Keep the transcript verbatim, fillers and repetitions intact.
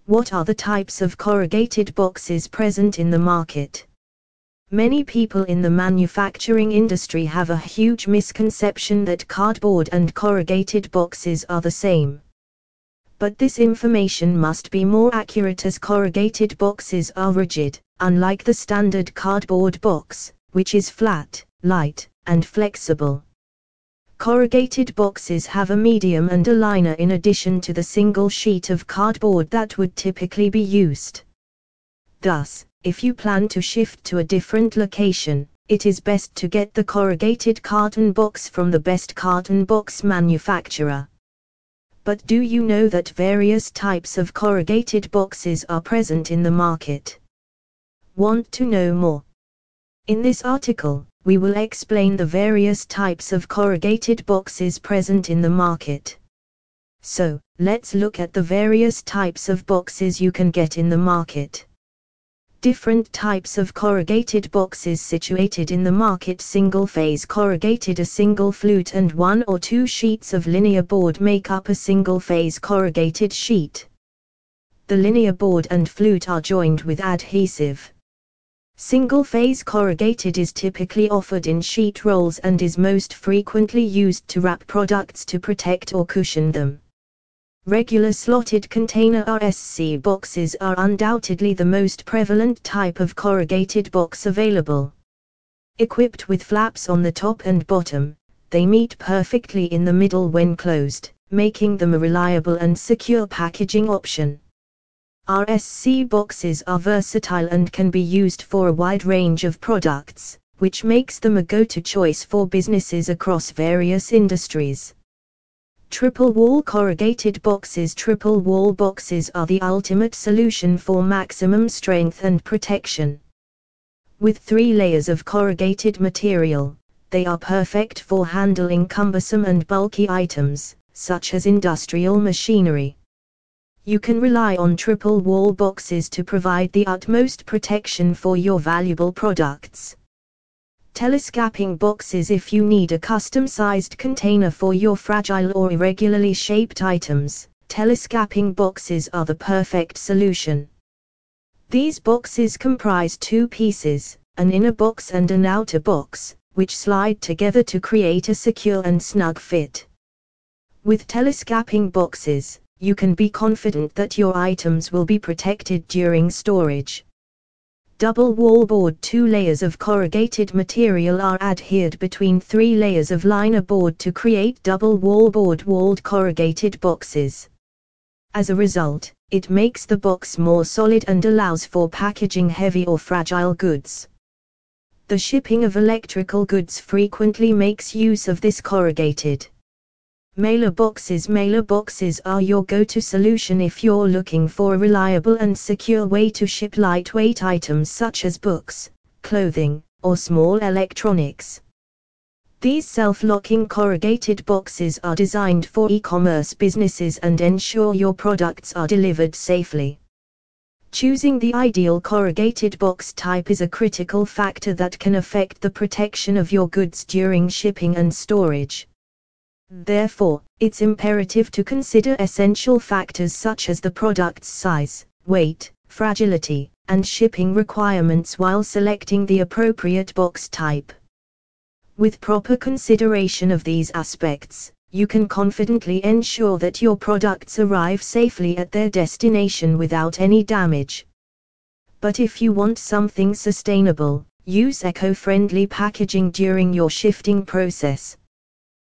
What are the types of corrugated boxes present in the market? Many people in the manufacturing industry have a huge misconception that cardboard and corrugated boxes are the same. But this information must be more accurate, as corrugated boxes are rigid, unlike the standard cardboard box, which is flat, light, and flexible. Corrugated boxes have a medium and a liner in addition to the single sheet of cardboard that would typically be used. Thus, if you plan to shift to a different location, it is best to get the corrugated carton box from the best carton box manufacturer. But do you know that various types of corrugated boxes are present in the market? Want to know more? In this article, we will explain the various types of corrugated boxes present in the market. So, let's look at the various types of boxes you can get in the market. Different types of corrugated boxes situated in the market. Single-phase corrugated. A single flute and one or two sheets of linear board make up a single-phase corrugated sheet. The linear board and flute are joined with adhesive. Single-phase corrugated is typically offered in sheet rolls and is most frequently used to wrap products to protect or cushion them. Regular slotted container R S C boxes are undoubtedly the most prevalent type of corrugated box available. Equipped with flaps on the top and bottom, they meet perfectly in the middle when closed, making them a reliable and secure packaging option. R S C boxes are versatile and can be used for a wide range of products, which makes them a go-to choice for businesses across various industries. Triple wall corrugated boxes. Triple wall boxes are the ultimate solution for maximum strength and protection. With three layers of corrugated material, they are perfect for handling cumbersome and bulky items, such as industrial machinery. You can rely on triple wall boxes to provide the utmost protection for your valuable products. Telescoping boxes. If you need a custom-sized container for your fragile or irregularly shaped items, telescoping boxes are the perfect solution. These boxes comprise two pieces, an inner box and an outer box, which slide together to create a secure and snug fit. With telescoping boxes, you can be confident that your items will be protected during storage. Double wall board. Two layers of corrugated material are adhered between three layers of liner board to create double wall board walled corrugated boxes. As a result, it makes the box more solid and allows for packaging heavy or fragile goods. The shipping of electrical goods frequently makes use of this corrugated. Mailer boxes. Mailer boxes are your go-to solution if you're looking for a reliable and secure way to ship lightweight items such as books, clothing, or small electronics. These self-locking corrugated boxes are designed for e-commerce businesses and ensure your products are delivered safely. Choosing the ideal corrugated box type is a critical factor that can affect the protection of your goods during shipping and storage. Therefore, it's imperative to consider essential factors such as the product's size, weight, fragility, and shipping requirements while selecting the appropriate box type. With proper consideration of these aspects, you can confidently ensure that your products arrive safely at their destination without any damage. But if you want something sustainable, use eco-friendly packaging during your shifting process.